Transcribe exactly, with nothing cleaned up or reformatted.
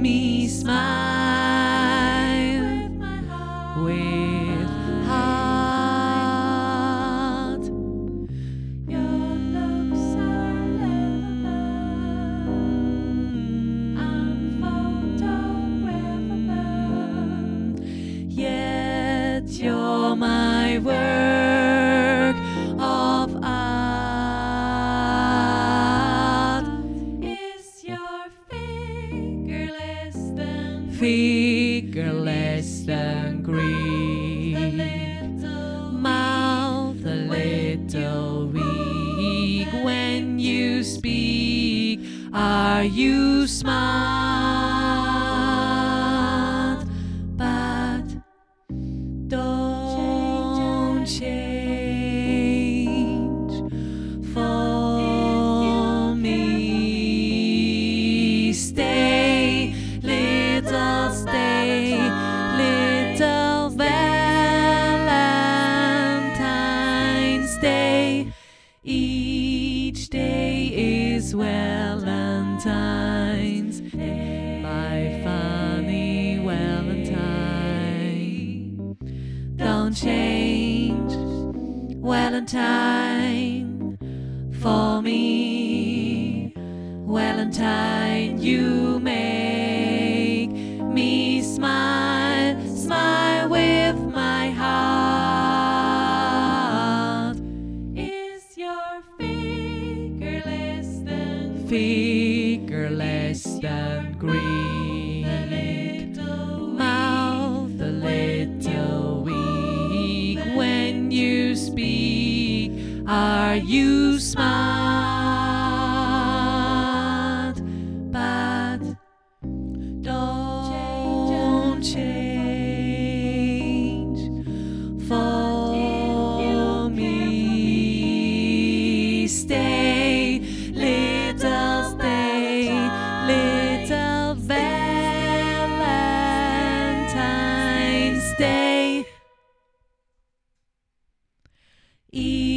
me smile with heart. Your looks are unphotographable, Yet you're my work of art. is your figure less than Figure less than Greek, little mouth a little weak when you speak. Are you smart? But don't change for me. Stay, little stay, little Valentine's Day. Each day is Valentine's Day, my funny Valentine. Don't change Valentine for me. Valentine, you make me smile, smile with my heart. is your figure less than Figure less than Greek, little mouth a little weak when you speak. Are you smart? But don't change for me. Stay, little stay, little Valentine's Day.